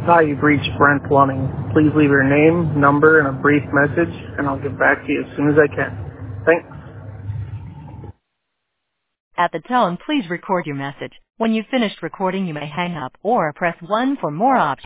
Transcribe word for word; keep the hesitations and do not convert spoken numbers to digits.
Hi, you've reached Brent Plumbing. Please leave your name, number, and a brief message, and I'll get back to you as soon as I can. Thanks. At the tone, please record your message. When you've finished recording, you may hang up or press one for more options.